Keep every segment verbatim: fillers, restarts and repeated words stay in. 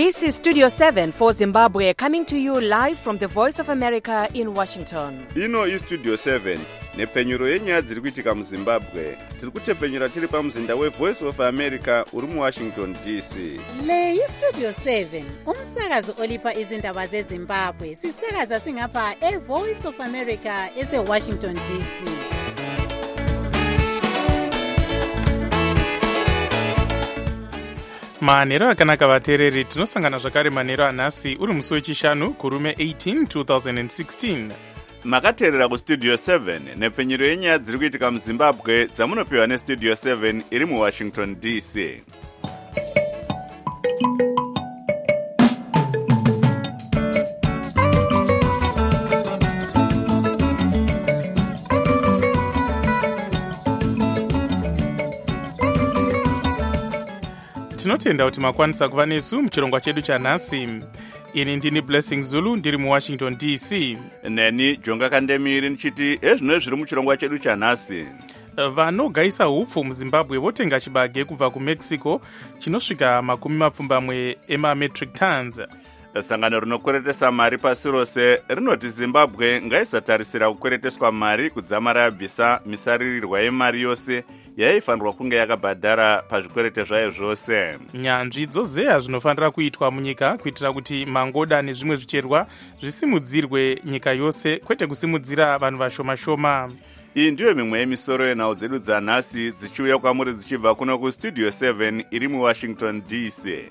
This is Studio seven for Zimbabwe, coming to you live from the Voice of America in Washington. Ino is Studio seven, nepfenyuro yenyaya dziri kuitika muZimbabwe. Tiri kutepfenyura tiri pamuzinda weVoice of America uri muWashington D C. Le iStudio seven, umsakazo olipa izindaba zeZimbabwe. Sisakaza singapha eVoice of America eseWashington D C. manhero akanaka vateereri, tinosangana zvakare manhero anhasi uri musi wechishanu kurume eighteen twenty sixteen. Makateerera kuStudio seven, nepfenyuro yenyaya dziri kuitika muZimbabwe dzamunopiwa neStudio seven iri muWashington D C. Tinotenda kuti makwanisa kuva nesu muchirongwa chedu chanhasi. Ini ndini Blessing Zulu ndiri muWashington D C. Neni Jonga Kandemiri ndichiti ezvino zviri muchirongwa chedu chanhasi. Vanogaisa hupfu muZimbabwe votenga chibage kubva kuMexico chinosvika makumi mapfumbamwe emametric tons. Sangano rinokweretesa mari pasi rose rinoti Zimbabwe ngaisatarisira kukwereteswa mari kudzamara yabvisa misaririrwa yemari yose yaifanirwa kunge yakabhadhara pazvikwerete zvayo zvose. Nyanzvi dzozeya zvinofanira kuitwa munyika kuitira kuti mangoda nezvimwe zvicherwa zvisimudzirwe nyika yose, kwete kusimudzira vanhu vashoma-shoma. Iyi ndiyo mimwe yemisoro yenhau dzedu dzanhasi dzichiuya kwamuri dzichibva kuno kuStudio seven iri muWashington D C.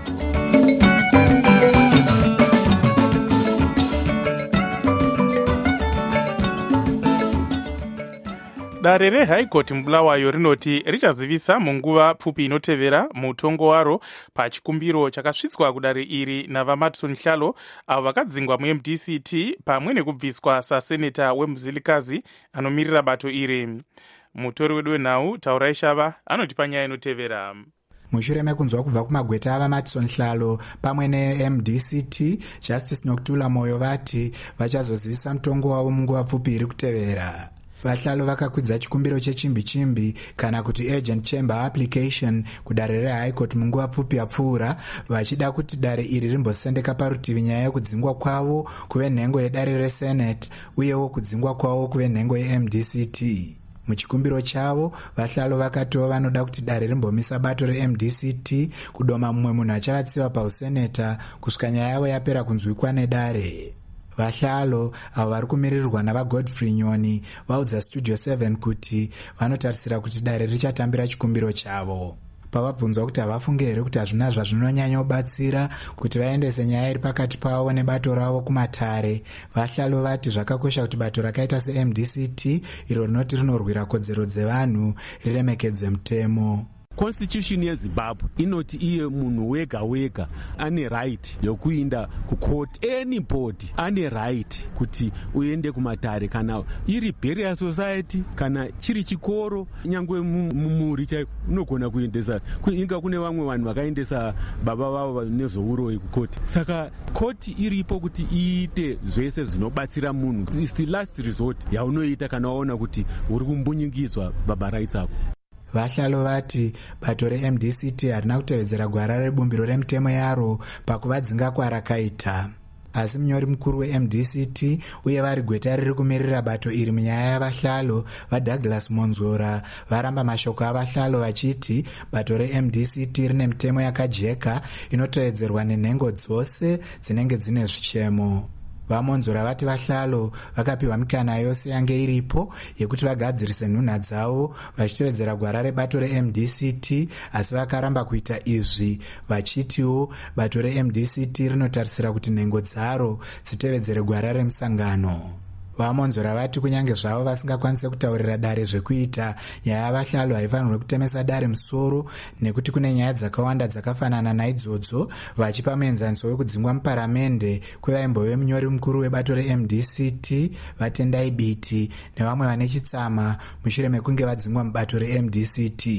Dare reHigh Court muBulawayo rinoti richazivisa munguva pfupi inotevera mutongo waro pachikumbiro chakasvitswa kudare iri navaMatson Hlalo avo vakadzingwa muM D C T pamwe nekubviswa saseneta weMuzilikazi anomirira bato iri. Mutori wedu wenhau Taurai Shava anoti panyaya inotevera. Mushure mekunzwa kubva kumagweta avaMatson Hlalo pamwe neM D C T, Justice Nokuthula Moyo vati vachazozivisa mutongo wavo munguva pfupi iri kutevera. Vahlalo vakakwidza chikumbiro chechimbi-chimbi kana kuti urgent chamber application kudare reHigh Court munguva pfupi yapfuura, vachida kuti dare iri rimbosendeka parutivi nyaya yekudzingwa kwavo kuve nhengo yedare reSenate uyewo kudzingwa kwavo kuve nhengo yeM D C T. Muchikumbiro chavo, Vahlalo vakatiwo vanoda kuti dare rimbomisa bato reM D C T kudoma mumwe munhu achavatsiva pauseneta kusvika nyaya yavo yapera kunzwikwa nedare. Vahlalo avo vari kumirirwa navaGodfrey Nyoni vaudza Studio seven kuti vanotarisira kuti dare richatambira chikumbiro chavo. Pavabvunzwa kuti havafunge here kuti hazvina zvazvinonyanya kubatsira kuti vaendese nyaya iri pakati pavo nebato ravo kumatare, Vahlalo vati zvakakosha kuti bato rakaita seM D C T iro rinoti rinorwira kodzero dzevanhu riremekedze mutemo. Constitution yeZimbabwe inoti iye munhu wega wega ane right yokuinda kucourt, anybody ane right kuti uende kumatare, kana iri burial society kana chiri chikoro, nyangwe mumuri chaiko unogona kuendesa. Inga kune vamwe vanhu vakaendesa baba vavo nezvouroyi kucourt. Saka court iripo kuti iite zvese zvinobatsira munhu. It's the last resort yaunoita kana waona kuti uri kumbunyikidzwa baba rights ako. Vahlalo vati bato reM D C T harina kutevedzera gwara rebumbiro remutemo yaro pakuvadzinga kwarakaita. Asi munyori mukuru weM D C T uye vari gweta riri kumirira bato iri munyaya yavahlalo vaDouglas Monzora varamba mashoko avahlalo vachiti bato reM D C T rine mitemo yakajeka inotevedzerwa nenhengo dzose dzinenge dzine zvichemo. VaMonzora vati Vahlalo vakapiwa mikana yose yange iripo yekuti vagadzirise nhunha dzavo vachitevedzera gwara rebato reM D C T, asi vakaramba kuita izvi vachitiwo bato reM D C T rinotarisira kuti nhengo dzaro dzitevedzere gwara remusangano. VaMonzora vati kunyange zvavo vasingakwanise kutaurira dare zvekuita, nyaya yavahlalo haifanirwe kutemesa dare musoro nekuti kune nyaya dzakawanda dzakafanana naidzodzo, vachipa muenzaniso wekudzingwa muparamende kwevaimbove munyori mukuru webato reM D C T Vatendai Biti nevamwe vane chitsama mushure mekunge vadzingwa mubato reM D C T.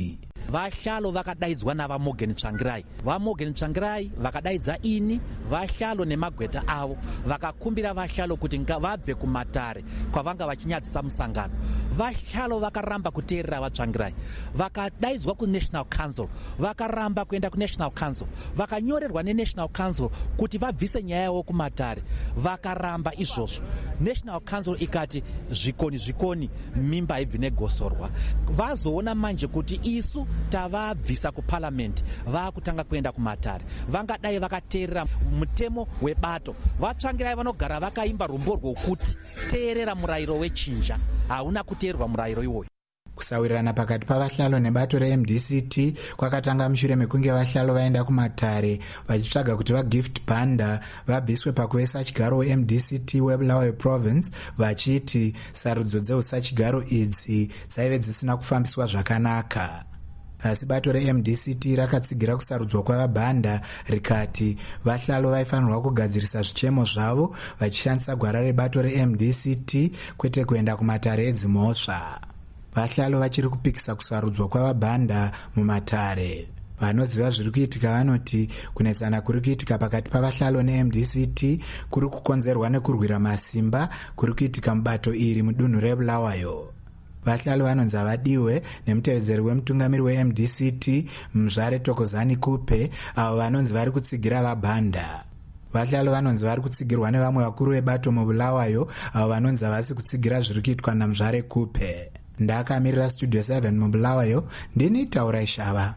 vahlalo vakadaidzwa navaMorgan Tsvangirai. VaMorgan Tsvangirai vakadaidza ini vahlalo nemagweta avo vakakumbira vahlalo kuti vabve kumatare kwavanga vachinyadzisa musangano. Vahlalo vakaramba kuteerera vaTsvangirai, vakadaidzwa kuNational Council, vakaramba kuenda kuNational Council, vakanyorerwa neNational Council kuti vabvise nyaya yavo kumatare, vakaramba izvozvo. National Council ikati zvikoni zvikoni mimba haibvi negosorwa. Vazoona manje kuti isu tavabvisa kuparliament vakutanga kuenda kumatare, vangadai vakateerera mutemo webato. VaTsvangirai vanogara vakaimba rumbo rwokuti teerera murayiro wechinja, hauna kuteererwa murayiro iwoyo. Kusawirirana pakati pavahlalo nebato reM D C T kwakatanga mushure mekunge vahlalo vaenda kumatare vachitsvaga kuti vagift banda vabviswe pakuvesa chigaro weM D C T weBulawayo province, vachiti sarudzo dzeusachigaro idzi dzaive dzisina kufambiswa zvakanaka. Asi bato reM D C T rakatsigira kusarudzwa kwavabhanda rikati vahlalo vaifanirwa kugadzirisa zvichemo zvavo vachishandisa gwara rebato reM D C T kwete kuenda kumatare edzimhosva. Vahlalo vachiri kupikisa kusarudzwa kwavabhanda mumatare. Vanoziva zviri kuitika vanoti kunetsana kuri kuitika pakati pavahlalo neM D C T kuri kukonzerwa nekurwira masimba kuri kuitika mubato iri mudunhu reBulawayo. Vahlalo vanonzi havadiwe nemutevedzeri wemutungamiri weM D C T Muzvare Tokozani Kupe, avo vanonzi vari kutsigira vabhanda. Vahlalo vanonzi vari kutsigirwa nevamwe vakuru vebato muBulawayo, avo vanonzi havasi kutsigira zviri kuitwa naMuzvare Kupe. Ndakamirira Studio seven muBulawayo, ndini Taurai Shava.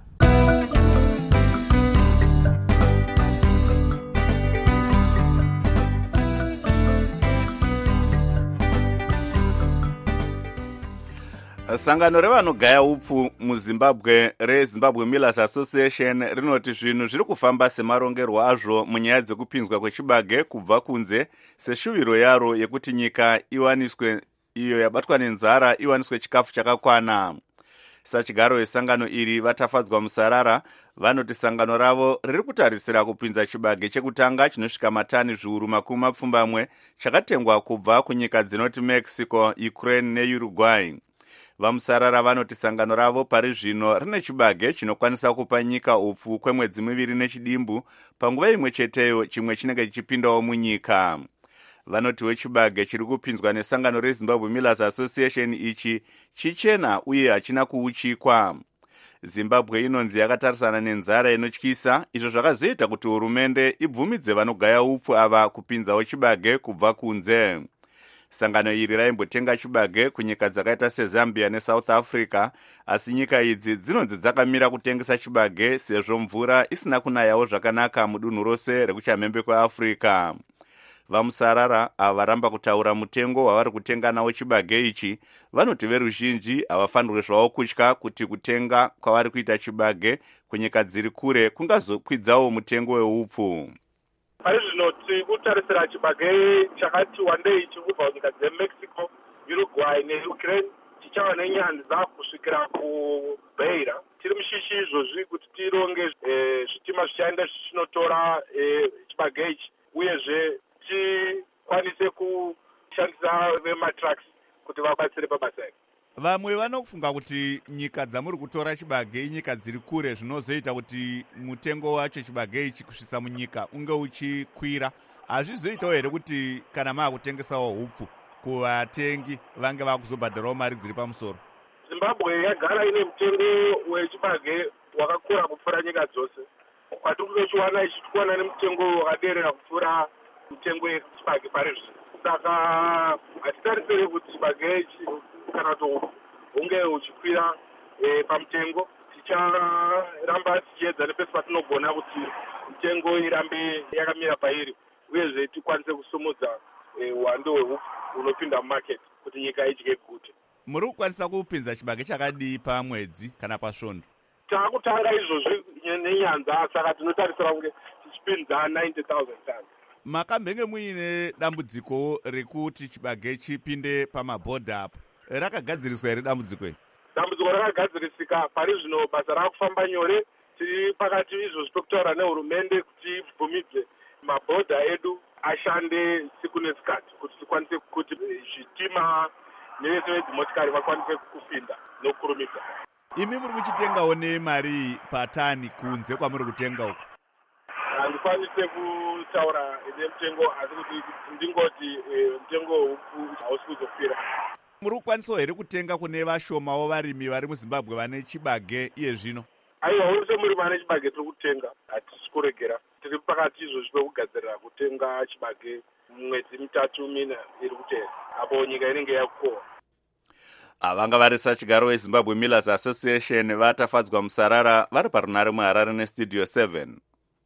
Sangano revanogaya upfu muZimbabwe reZimbabwe Millers Association rinoti zvinhu zviri kufamba semarongerwo azvo munyaya dzekupinzwa kwechibage kubva kunze seshuviro yaro yekuti nyika iwaniswe iyo yabatwa nenzara iwaniswe chikafu chakakwana. Sachigaro wesangano iri vatafadzwa musarara vanoti sangano ravo riri kutarisira kupinza chibage chekutanga chinosvika matani zviuru makumi mapfumbamwe chakatengwa kubva kunyika dzinoti Mexico, Ukraine neUruguay. Vamusarara vanoti sangano ravo pari zvino rine chibage chinokwanisa kupa nyika upfu kwemwedzi miviri nechidimbu, panguva imwe cheteyo chimwe chinenge chichipindawo munyika. Vanoti wechibage chiri kupinzwa nesangano reZimbabwe Millers Association ichi chichena uye hachina kuuchikwa. Zimbabwe inonzi yakatarisana nenzara inotyisa, izvo zvakazoita kuti hurumende ibvumidze vanogaya upfu ava kupinzawo chibage kubva kunze. Sangano iri raimbotenga chibage kunyika dzakaita seZambia neSouth Africa, asi nyika idzi dzinonzi dzakamira kutengesa chibage sezvo mvura isina kunayawo zvakanaka mudunhu rose rekuchamhembe kweAfrica. Vamusarara ava varamba kutaura mutengo wavari kutenga nawo chibage ichi, vanoti veruzhinji havafanirwe zvavo kutya kuti kutenga kwavari kuita chibage kunyika dziri kure kungazokwidzawo mutengo weupfu. Pari zvino tiri kutarisira chibage chakati wandei chikubva kunyika dzeMexico, Uruguay neUkraine chichava nenyanza kusvikira kuBeira. Tiri mushishi izvozvi kuti tironge zvitima zvichaenda zvichinotora chibage ichi, uyezve tikwanise kushandisa vematraks kuti vabatsire pabasa iri. Vamwe vanofunga kuti nyika dzamuri kutora chibage nyika dziri kure zvinozoita kuti mutengo wacho chibage ichi kusvitsa munyika unge uchikwira. Hazvizoitawo here kuti kana maakutengesawo upfu kuvatengi vange vakuzobhadharawo mari dziri pamusoro? Zimbabwe yagara ine mutengo wechibage wakakura kupfuura nyika dzose. Kwatiri kuchiwana ichi tikuwana nemutengo wakaderera kupfuura mutengo wechibage pari zvino. Saka hatitarisire kuti chibage ichi kana kuti unge uchikwira e, pamutengo. Ticharamba tichiedza nepese patinogona kuti mutengo irambe yakamira pairi, uyezve tikwanise kusumudza uwandu e, hweupfu unopinda mumarket kuti nyika idye gute. Muri kukwanisa kupinza chibage chakadii pamwedzi kana pasvondo? Takutanga izvozvi nenyanza, saka tinotarisira kunge tichipinza ninety thousand tons. Makambenge muine dambudziko rekuti chibage chipinde pamabhodha apo, rakagadziriswa here dambudziko iri? Dambudziko rakagadzirisika, pari zvino basa rakufamba nyore. Tiri pakati izvozvi pekutaura nehurumende kuti ibvumidze mabhodha edu ashande siku nesikati kuti tikwanise kuti zvitima nevese vedzimotikari vakwanise kupinda nokurumidza. imi muri kuchitengawo nemari patani kunze kwamuri kutenga uko? handikwanise kutaura nemutengo asi kuti ndingoti mutengo haupu hausi kuzofira. Muri kukwanisawo here kutenga kune vashomawo varimi vari muZimbabwe vane chibage iye zvino? aiwa wose muri vane chibage tiri kutenga, hatisi kuregera. Tiri pakati izvozvi pekugadzirira kutenga chibage mwedzi mitatu mina iri kutera apo nyika inenge yakukohwa. Avanga vari sachigaro weZimbabwe Millers Association vatafadzwa musarara vari parunare muHarare nestudio seven.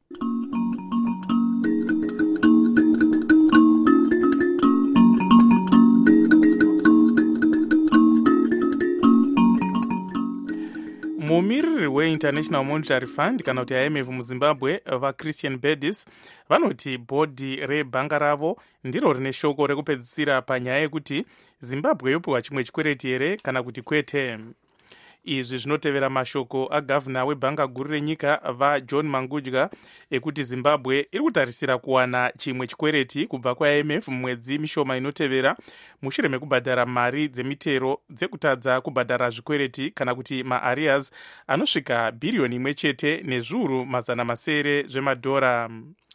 mumiriri weInternational Monetary Fund kana kuti I M F muZimbabwe vaChristian Bedis vanoti bhodhi rebhanga ravo ndiro rine shoko rekupedzisira panyaya yekuti Zimbabwe yopiwa chimwe chikwereti here kana kuti kwete. Izvi zvinotevera mashoko agavhuna webhanga guru renyika vaJohn Mangudya ekuti Zimbabwe iri kutarisira kuwana chimwe chikwereti kubva kwaI M F mumwedzi mishoma inotevera mushure mekubhadhara mari dzemitero dzekutadza kubhadhara zvikwereti kana kuti maarias anosvika bhiriyoni imwe chete nezviuru mazana masere zvemadhora.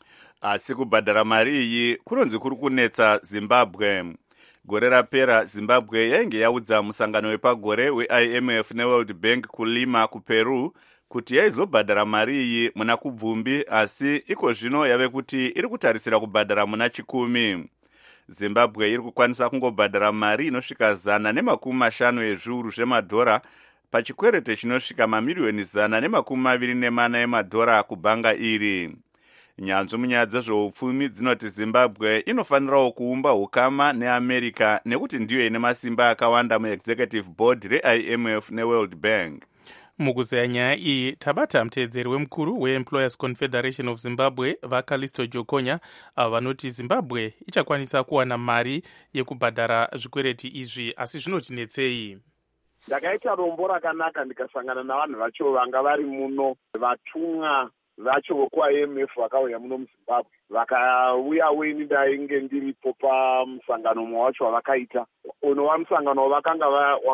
Asi kubhadhara mari iyi kunonzi kuri kunetsa Zimbabwe. Gore rapera Zimbabwe yainge yaudza musangano wepagore weI M F neWorld Bank kulima kuPeru kuti yaizobhadhara mari iyi muna kubvumbi, asi iko zvino yave kuti iri kutarisira kubhadhara muna chikumi. Zimbabwe iri kukwanisa kungobhadhara mari inosvika zana nemakumi mashanu ezviuru zvemadhora pachikwerete chinosvika mamiriyoni zana nemakumi maviri nemana emadhora kubhanga iri. Nyanzvi munyaya dzezveupfumi dzinoti Zimbabwe inofanirawo kuumba ukama neAmerica nekuti ndiyo ine masimba akawanda muexecutive board reI M F neWorld Bank. Mukuzeya nyaya iyi tabata mutedzeri wemukuru weEmployers Confederation of Zimbabwe vaCallisto Jokonya avo vanoti Zimbabwe ichakwanisa kuwana mari yekubhadhara zvikwereti izvi, asi zvinotinetsei. Ndakaita rombo rakanaka ndikasangana navanhu vacho vanga vari muno, vatumwa vacho vokwaI M F vakauya muno muZimbabwe, vakauya weni ndainge ndiripo pamusangano mumwe wacho wavakaita. Unova musangano wavakanga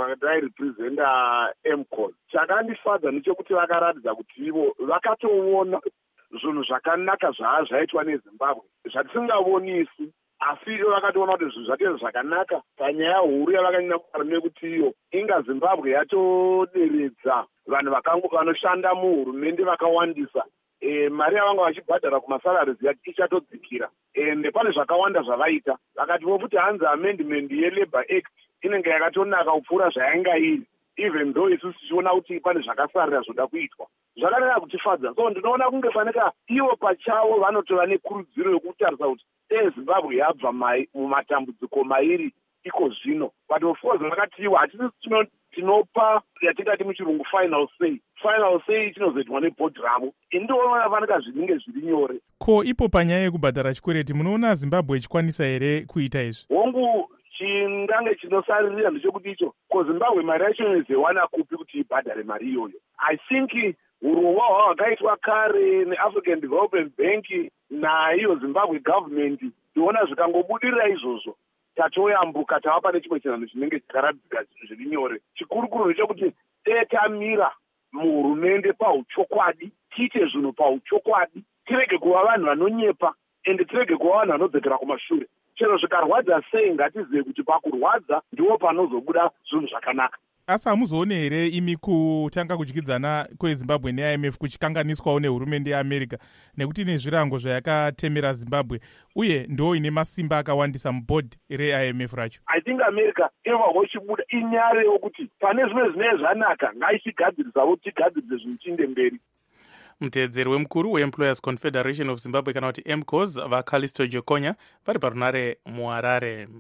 vadairepresenta M C O S. Chakandifadza ndechekuti vakaratidza kuti ivo vakatoona zvinhu zvakanaka zvaa zvaitwa neZimbabwe zvatisingavonisi, asi ivo vakatoona kuti zvinhu zvake zvakanaka panyaya huru yavakanyanya kugara nekuti iyo inga Zimbabwe yatoderedza vanhu vanoshanda muhurumende vakawandisa. E, mari yavanga vachibhadhara kumasalaries ichatodzikira ende pane zvakawanda zvavaita. Vakati vokuti hanzi amendment yeLabour Act inenge yakatonaka kupfuura zvainga iri, even though isusu tichiona kuti pane zvakasarira zvoda kuitwa. Zvakanaka kutifadza. So ndinoona kunge faneka ivo pachavo vanotova nekurudziro yokutarisa kuti dei Zimbabwe yabva mumatambudziko mairi iko zvino. But of course vakati ivo hatisi tinopa yatingati muchirungu final say. Final say chinozoitwa nebhodhi ravo. Indiona faneka zvinenge zviri nyore. Ko ipo panyaya yekubhadhara chikwereti munoona Zimbabwe ichikwanisa here kuita izvi? Hongu chingange chinosaririra ndechekuti icho ko Zimbabwe mari yacho inozowana kupi kuti ibhadhare mari iyoyo. I think urongwa hwakaitwa kare neAfrican Development Bank naiyo Zimbabwe government ndiona zvikangobudirira izvozvo tatoyambuka tava pane chimwe chinhu chinenge chakaratidzika zviri nyore. Chikurukuru ndechekuti tetamira muhurumende pauchokwadi, tiite zvinhu pauchokwadi, tirege kuva vanhu vanonyepa ende tirege kuva vanhu vanodzokera kumashure. Chero zvikarwadza sei ngatizive kuti pakurwadza ndiwo panozobuda zvinhu zvakanaka. Asi hamuzoone here imi kutanga kudyidzana kweZimbabwe neI M F kuchikanganiswawo nehurumende yeAmerica nekuti ine zvirango zvayakatemera Zimbabwe uye ndo ine masimba akawandisa mubhodhi reI M F racho? I think America inobva ichibuda inyare yokuti pane zvimwe zvinenge zvanaka ngaichigadzirisawo tigadzirize zvinhu chiende mberi. Mutedzeri wemukuru weEmployers Confederation of Zimbabwe kana kuti M C O S vaCallisto Jokonya vari parunare muHarare.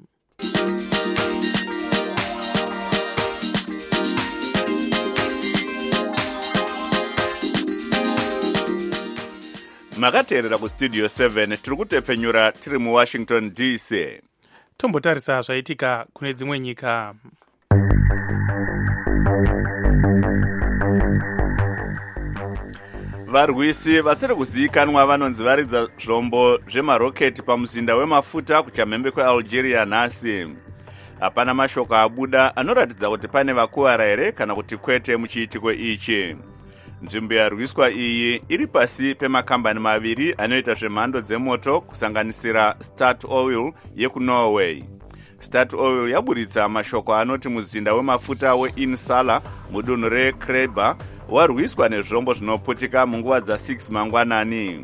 Makateerera kustudio seven tiri kutepfenyura tiri muWashington D C. Tombotarisa zvaitika kune dzimwe nyika. Varwisi vasiri kuzivikanwa vanonzi varidza zvombo zvemaroketi pamuzinda wemafuta kuchamhembe kweAlgeria nhasi. hapana mashoko abuda anoratidza kuti pane vakuwara here kana kuti kwete muchiitiko ichi. Nzvimbo yarwiswa iyi iri pasi pemakambani maviri anoita zvemhando dzemoto kusanganisira Start Oil yekuNorway. Start Oil yaburitsa mashoko anoti muzinda wemafuta weInsala mudunhu reKreber warwiswa nezvombo zvinoputika munguva dza six mangwanani.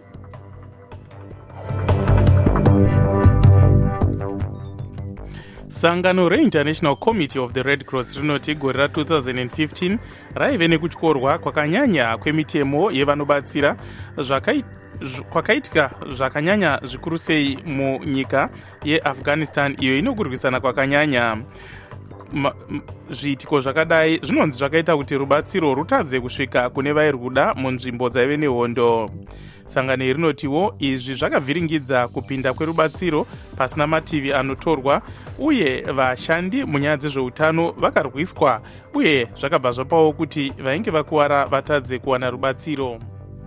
Sangano reInternational Committee of the Red Cross rinoti gore ra two thousand fifteen raive nekutyorwa kwakanyanya kwemitemo yevanobatsira kwakaitika zvakanyanya zvikuru sei munyika yeAfghanistan iyo inokurwisana kwakanyanya. Zviitiko zvakadai zvinonzi zvakaita kuti rubatsiro rutadze kusvika kune vairi kuda munzvimbo dzaive nehondo. Sangano rinotiwo izvi zvakavhiringidza kupinda kwerubatsiro pasina mativi anotorwa uye vashandi munyaya dzezveutano vakarwiswa uye zvakabva zvapawo kuti vainge vakuwara vatadze kuwana rubatsiro.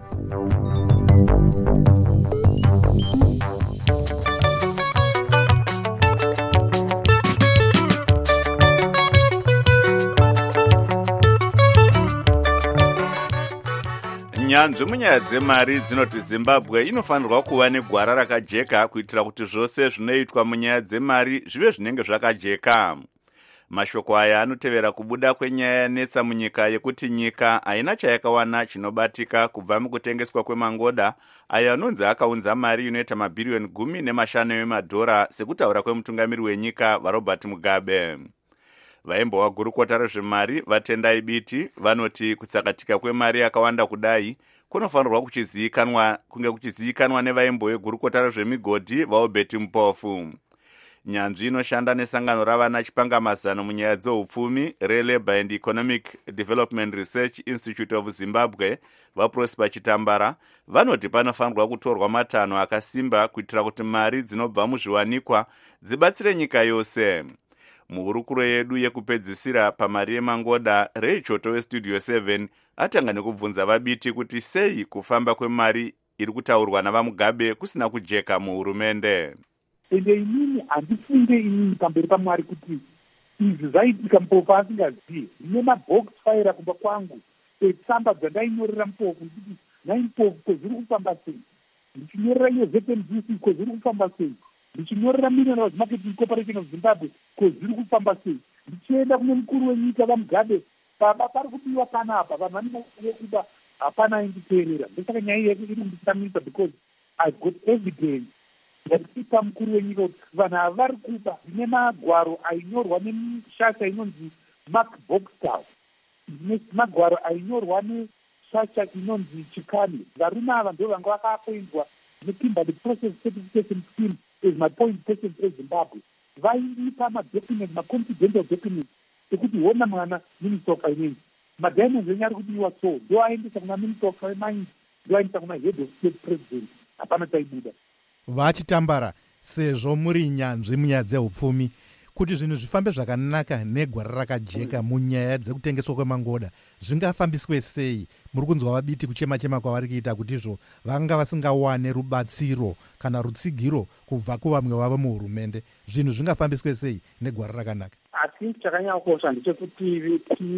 Nyanzvi munyaya dzemari dzinoti Zimbabwe inofanirwa kuva negwara rakajeka kuitira kuti zvose zvinoitwa munyaya dzemari zvive zvinenge zvakajeka. Mashoko aya anotevera kubuda kwenyaya yanetsa munyika yekuti nyika haina chayakawana chinobatika kubva mukutengeswa kwemangoda ayo anonzi akaunza mari inoita mabhiriyoni gumi nemashanu emadhora sekutaura kwemutungamiri wenyika vaRobert Mugabe. Vaimbowa gurukota rezvemari vatendai biti vanoti kutsakatika kwemari yakawanda kudai kunofanirwa kuchizivikanwa kunge kuchizivikanwa nevaimbowe gurukota rezvemigodhi vaObert Mpofu. Nyanzvi inoshanda nesangano ravana chipangamazano munyaya dzeupfumi reLabour and Economic Development Research Institute of Zimbabwe vaProsper Chitambara vanoti panofanirwa kutorwa matanho akasimba kuitira kuti mari dzinobva muzviwanikwa dzibatsire nyika yose. Muhurukuro yedu yekupedzisira pamari yemangoda, Ray Choto weStudio seven atanga nekubvunza vabiti kuti sei kufamba kwemari iri kutaurwa navaMugabe kusina kujeka muhurumende. Ende inini handifunge inini pamberi paMwari kuti izvi zvaitika Mpofu asingazivi. Ndine mabox fire kumba kwangu etsamba dzandainyorera Mpofu kuti nai Mpofu kozviri kufamba sei, ndichinyorera iyo Z M D C kozviri kufamba sei, ndichinyorera Minerals Marketing Corporation of Zimbabwe kozviri kufamba sei, ndichienda kune mukuru wenyika vaMugabe baba pari kudiwa panapa vanhu vanenge kuda hapana ainditeerera. Ndosaka nyaya yeku iri kunditsamisa because I got evidence yatipa mukuru wenyika kuti vanhu ava vari kuba zvine magwaro ainyorwa neshasha inonzi Mark Boxtel, zvine magwaro ainyorwa neshasha inonzi Chikani. Varume ava ndo vanga vakaappointwa neKimberley Process Certification Scheme as my point person eZimbabwe. Vaipa madocument, maconfidential documents ekuti hona mwana Minister of Finance madiamonds enye ari kudiwa so ndo aendesa kuna Minister of Finance, ndo aendesa kuna Head of State President. Hapana chaibuda. Vachitambara sezvo muri nyanzvi munyaya dzeupfumi kuti zvinhu zvifambe zvakanaka negwara rakajeka munyaya dzekutengeswa kwemangoda zvingafambiswe sei? Muri kunzwa vabiti kuchema chema kwavari kuita kuti izvo vanga vasingawane rubatsiro kana rutsigiro kubva kuvamwe vavo muhurumende. Zvinhu zvingafambiswe sei negwara rakanaka? Asi chakanyakosha ndechekuti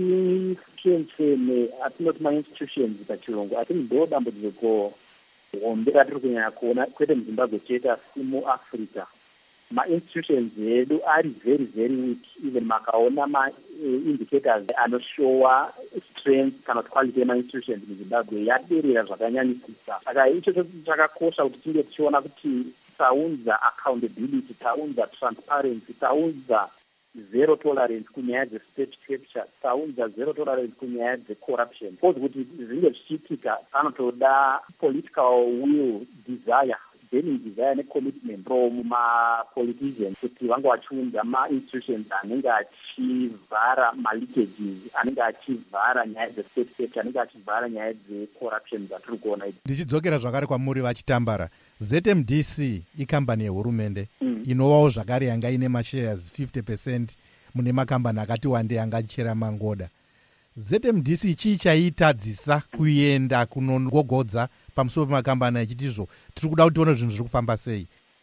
tichenzeme atinoti mainstitutions pachirungu ati ndo dambudziko hombe ratiri kunyanya kuona kwete muZimbabwe chete asi muAfrica. Ma-institutions edu ari very very weak. Even makaona ma-indicators uh, anoshowa strength kana quality yema-institutions muZimbabwe yaderera zvakanyanyisisa. Saka icho chakakosha kuti tinge tichiona kuti taunza accountability, taunza transparency, taunza zero tolerance kunyaya dzestate capture, taunza zero tolerance kunyaya dzecorruption. Because kuti zvinge zvichiitika panotoda political will, desire, burning desire necommitment from ma-politicians kuti vange vachiunza ma-institutions anenge achivhara ma-leakages, anenge achivhara nyaya dzestate capture, anenge achivhara nyaya dzecorruption dzatiri kuona idzi. Ndichidzokera zvakare kwamuri Vachitambara, Z M D C ikambani yehurumende mm. inovawo zvakare yanga ine mashares fifty percent mune makambani akati wandei angachera mangoda. Z M D C chii chaitadzisa kuenda kunongogodza pamusoro pemakambani achitizvo tiri kuda kuti tione zvinhu zviri kufamba sei?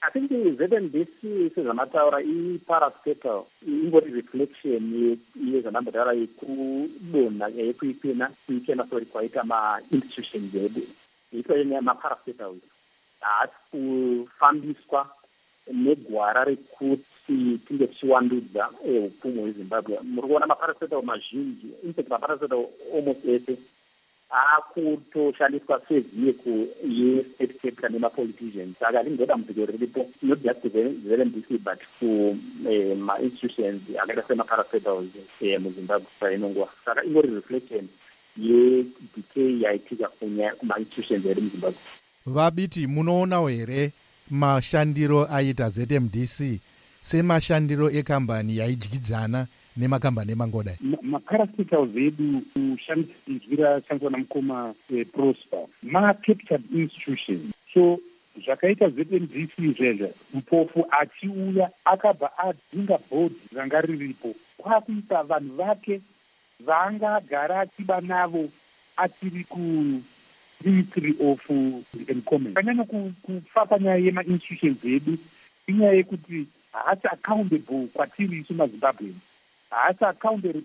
I think Z M B C sezvamataura iparastatal ingori reflection yezvanambotaura yekudonha yekuipena kuipena sori kwaita ma-institutions edu itoine maparastatal haasi kufambiswa negwara rekuti tinge tichiwandudza upfumi hwezimbabwe. Muri kuona maparastatal mazhinji, infact maparastatal almost ese akutoshandiswa sevehicle ye-state capital nemapoliticians. Saka hatingoda muziko riripo not just Z M B C but to ma-institutions akaita semaparastatals muzimbabwe painongowa. Saka ingori reflection yedecay yaitika kuma-institutions edu muzimbabwe. Vabiti, munoonawo here mashandiro aita Z M D C semashandiro ekambani yaidyidzana nemakambani emangodai? Maparastatals edu kushandisira shandiswa namukoma Prosper ma-capital institutions. So zvakaita Z M D C zvezvo mupofu achiuya akabva adzinga bhodhi ranga riripo kwakuisa vanhu vake vaanga agara achiba navo achiri ku Ministry of Encouragement. Kanyanya kufa panyaya yema-institutions edu inyaya yekuti haasi accountable kwatiri isu maZimbabweans, haasi accountable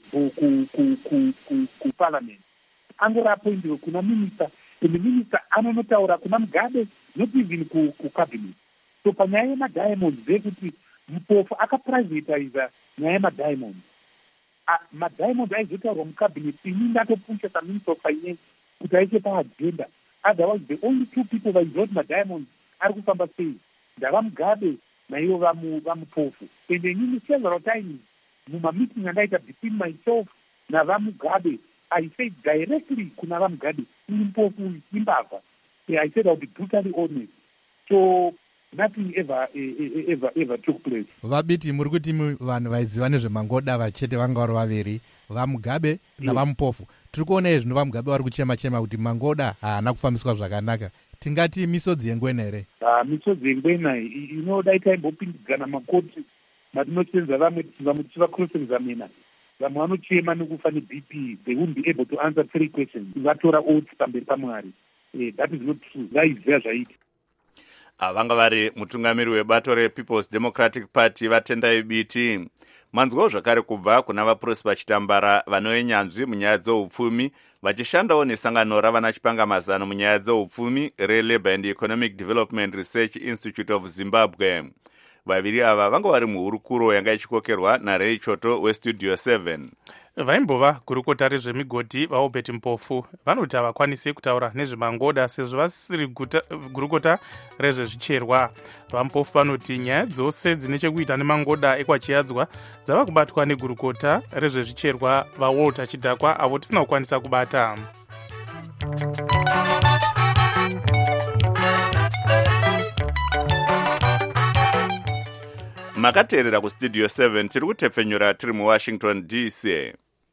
kuparliament. Angori appointiwe kuna minister, and the minister anonotaura kuna Mugabe, not even kucabinet. So panyaya yema-diamonds zekuti mupofu akaprivatiza nyaya yema-diamonds. Ma-diamonds aizotaurwa mucabinet, ini ndatopusha saminister of finance kuti aise paagenda. Otherwise the only two people vaizoti ma-diamonds ari kufamba sei ndavamugabe naivo vamupofu. And inini several times mumameeting andaita between myself navamugabe I said directly kuna vamugabe iri mupofu imbavha. I said I'll be brutally honest. So nothing ever ever ever took place. Vabiti, muri kuti vanhu vaiziva nezvemangoda vachete vanga vari vaviri, vamugabe navamupofu. Tiri kuona izvino vamugabe vari kuchema chema kuti mangoda haana kufambiswa zvakanaka. Tingati misodzi yengwena here? Ah, misodzi yengwena inoda itaimbopindidzana makoti matinosenza vamwe vamwe tichivacross-examina. Vamwe vanochema nekufa ne-B P. They won't be able to answer three questions. Vatora oath pamberi paMwari. That is not true. Vaiziva zvaiti. Vanga vari mutungamiri webato rePeople's Democratic Party vatendai biti. Manzwawo zvakare kubva kuna vaProsper Chitambara vanoenyanzvi munyaya dzeupfumi vachishandawo nesangano ravana chipangamazano munyaya dzeupfumi reLabour and Economic Development Research Institute of Zimbabwe. Vaviri ava vanga vari muhurukuro yanga ichikokerwa naRay Choto weStudio seven. Vaimbova gurukota rezvemigodi vaObert Mpofu vanoti havakwanisi kutaura nezvemangoda sezvo vasiri gurukota rezvezvicherwa. VaMpofu vanoti nyaya dzose dzine chekuita nemangoda ekwachiyadzwa dzava kubatwa negurukota rezvezvicherwa vaWalter Chidhakwa avo tisina kukwanisa kubata. Makateerera kuStudio seven tiri kutepfenyura tiri muWashington D C.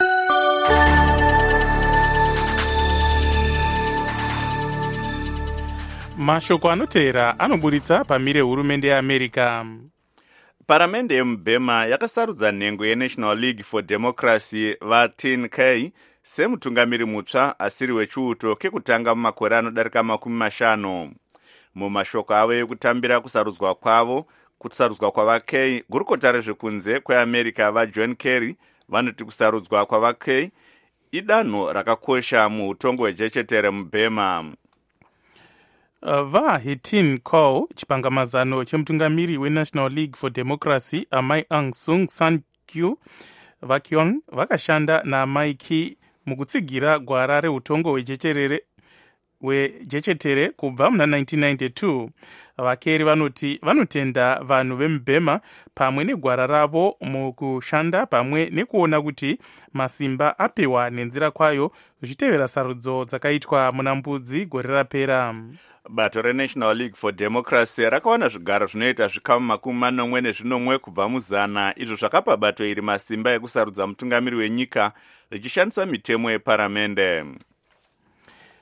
Mashoko anoteera anoburitsa pamire hurumende yeAmerica. Paramende yemuBurma yakasarudza nhengo yeNational League for Democracy vaTin Key semutungamiri mutsva asiri wechiuto kekutanga mumakore anodarika makumi mashanu. Mumashoko avo ekutambira kusarudzwa kwavo kusarudzwa kwavaKey, gurukota rezvekunze kweAmerica vaJohn Kerry vanoti kusarudzwa kwavaKey idanho rakakosha muutongo hwejechetere muBurma. Uh, vaHetin Key, chipangamazano chemutungamiri weNational League for Democracy amai Aung San Suu Kyi vaKyon vakashanda naamai Key mukutsigira gwara reutongo hwejecherere wejechetere kubva muna nineteen ninety-two. Vakeri vanoti vanotenda vanhu vemuBurma pamwe negwara ravo mukushanda pamwe nekuona kuti masimba apiwa nenzira kwayo zvichitevera sarudzo dzakaitwa muna mbudzi gore rapera. Bato reNational League for Democracy rakawana zvigaro zvinoita zvikamu makumi manomwe nezvinomwe kubva muzana, izvo zvakapa bato iri masimba ekusarudza mutungamiri wenyika richishandisa mitemo yeparamende.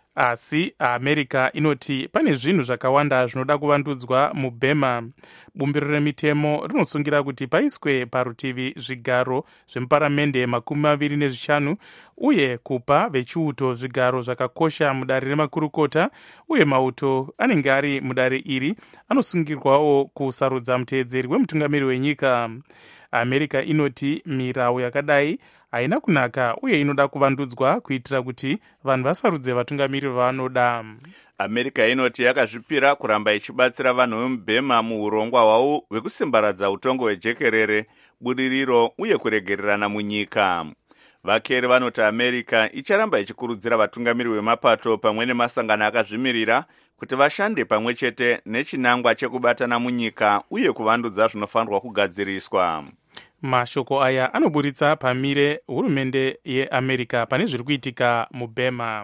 asi america inoti pane zvinhu zvakawanda zvinoda kuvandudzwa mubhema. Bumbiro remitemo rinosungira kuti paiswe parutivi zvigaro zvemuparamende makumi maviri nezvishanu uye kupa vechiuto zvigaro zvakakosha mudare remakurukota, uye mauto anenge ari mudare iri anosungirwawo kusarudza muteedzeri wemutungamiri wenyika. America inoti mirawu yakadai haina kunaka uye inoda kuvandudzwa kuitira kuti vanhu vasarudze vatungamiri vavanoda. America inoti yakazvipira kuramba ichibatsira vanhu vemubhema muurongwa hwavo hwekusimbaradza utongo hwejekerere, budiriro uye kuregererana munyika. Vakeri vanoti America icharamba ichikurudzira vatungamiri vemapato pamwe nemasangano akazvimirira kuti vashande pamwe chete nechinangwa chekubatana munyika uye kuvandudza zvinofanirwa kugadziriswa. Mashoko aya anoburitsa pamire hurumende yeAmerica pane zviri kuitika mubhema.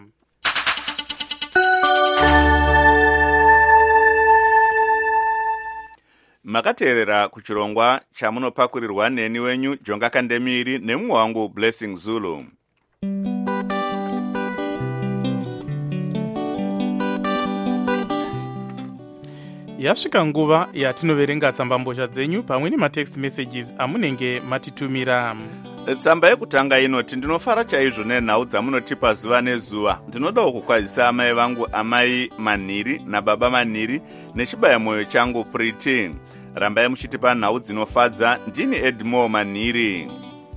Makateerera kuchirongwa chamunopakurirwa neni wenyu Jonga Kandemiri nemumwe wangu Blessing Zulu. Yasvika nguva yatinoverenga tsambambozha dzenyu pamwe nematext messages amunenge matitumira. Tsamba yekutanga inoti ndinofara chaizvo nenhau dzamunotipa zuva nezuva. Ndinodawo kukwazisa amai vangu amai Manhiri nababa Manhiri nechibaya moyo changu Pretty. Rambai muchitipa nhau dzinofadza. Ndini Edmore Manhiri.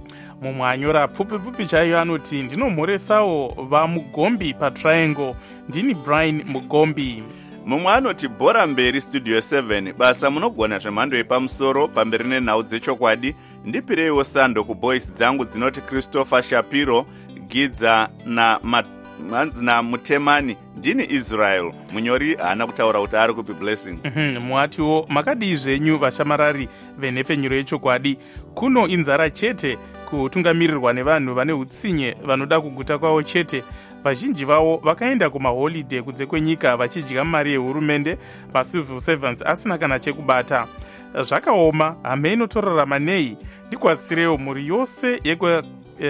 Mumwe anyora pfupi pfupi chaiyo anoti ndinomhoresawo vaMugombi paTriangle. Ndini Brian Mugombi. Mumwe anoti bhora mberi Studio seven, basa munogona zvemhando yepamusoro pamberi nenhau dzechokwadi. Ndipireiwo sando kuboys dzangu dzinoti Christopher Shapiro, Gidza na Manzi na Mutemani. Ndini Israel. Munyori haana kutaura kuti ari kupi Blessing. Mhm, mwatiwo makadii zvenyu vashamarari venhepfenyuro yechokwadi. Kuno inzara chete kutungamirirwa nevanhu vane utsinye vanoda kuguta kwavo chete. Vazhinji vavo vakaenda kumaholiday kunze kwenyika vachidya mari yehurumende, macivil servants asina kana chekubata. Zvakaoma, hame inotorarama nei? Ndikwasirewo mhuri yose yekwa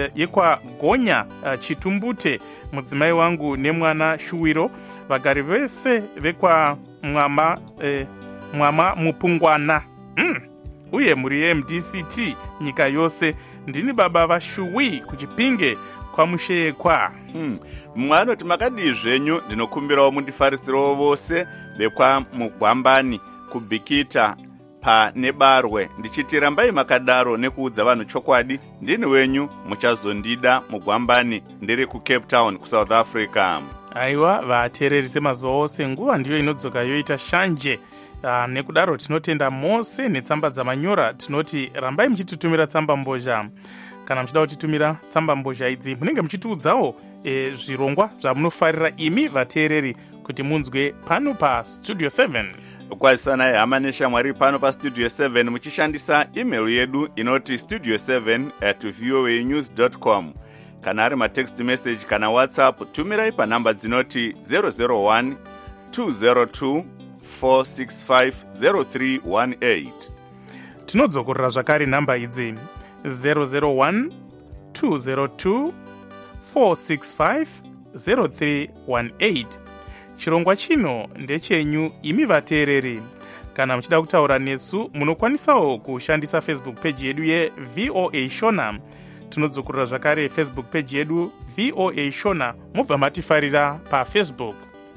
yekwagonya Chitumbute, mudzimai wangu nemwana Shuwiro, vagari vese vekwa mwama eh, mwama Mupungwana, mm. uye mhuri ye M D C T nyika yose. Ndini baba vaShuwi kuchipinge kwamushekwa. Hmm. Mwanoti makadii zvenyu, ndinokumbirawo mundifarisirewo vose vekwa Mugwambani, kubhikita pa nebarwe. Ndichiti rambai makadaro nekuudza vanhu chokwadi. Ndini wenyu muchazondida Mugwambani, ndiri kuCape Town kuSouth Africa. Aiwa, vateereri semazuva ose nguva ndiyo inodzoka yoita shanje. Uh, nekudaro tinotenda mose netsamba dzamanyora. Tinoti rambai muchititumira tsamba mbozha. Kana muchida kutitumira tsamba mbozha idzi munenge muchitiudzawo e, zvirongwa zvamunofarira imi vateereri kuti munzwe pano pa Studio seven. Kwazisana hama neshamwari pano pa Studio seven muchishandisa email yedu inoti studio seven at voa news dot com. Kana ari matext message kana WhatsApp tumirai pa namba dzinoti zero zero one two zero two four six five zero three one eight. Tinodzokorera zvakare namba idzi zero zero one two zero two four six five zero three one eight. Chirongwa chino ndechenyu imi vateereri. Kana muchida kutaura nesu munokwanisawo kushandisa Facebook page yedu ye V O A Shona. Tinodzokorera zvakare Facebook page yedu V O A Shona, mobva matifarira pa Facebook.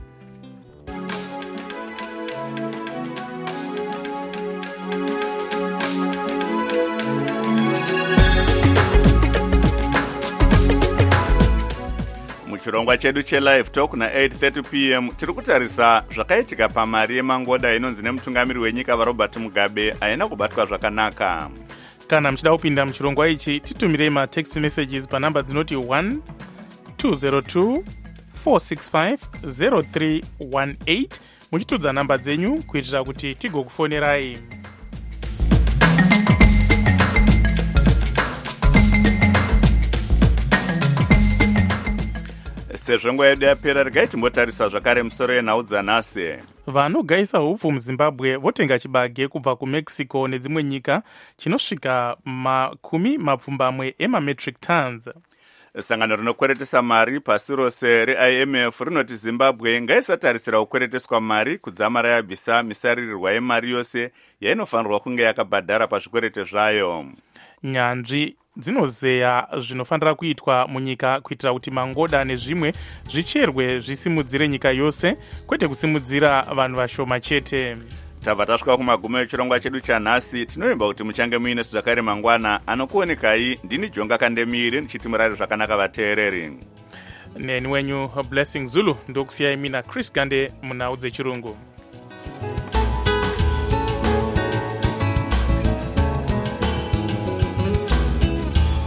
Chirongwa chedu chelive talk na eight thirty p m tiri kutarisa zvakaitika pamari yemangoda inonzi nemutungamiri wenyika vaRobert Mugabe haina kubatwa zvakanaka. Kana muchida kupinda muchirongwa ichi titumirei matext messages panamba dzinoti one two zero two four six five zero three one eight muchitudza namba dzenyu kuitira kuti tigokufonerai. Sezvo nguva yedu yapera, regai timbotarisa zvakare musoro yenhau dzanhasi. Vanogaisa hupfu muZimbabwe votenga chibage kubva kuMexico nedzimwe nyika chinosvika makumi mapfumbamwe emametric tons. sangano rinokweretesa mari pasi rose re-I M F rinoti Zimbabwe ngaisatarisira kukwereteswa mari kudzamara yabvisa misaririrwa yemari yose yainofanirwa kunge yakabhadhara pazvikwerete zvayo. Nyanzvi dzinozeya zvinofanira kuitwa munyika kuitira kuti mangoda nezvimwe zvicherwe zvisimudzire nyika yose, kwete kusimudzira vanhu vashoma chete. Tabva tasvika kumagumo echirongwa chedu chanhasi. Tinovimba kuti muchange muine zvakare mangwana. Anokuonekai ndini Jonga Kandemiri ndichiti murari zvakanaka vateereri. Neni wenyu Blessing Zulu ndokusiyai mina Chris Gande munhau dzechirungu.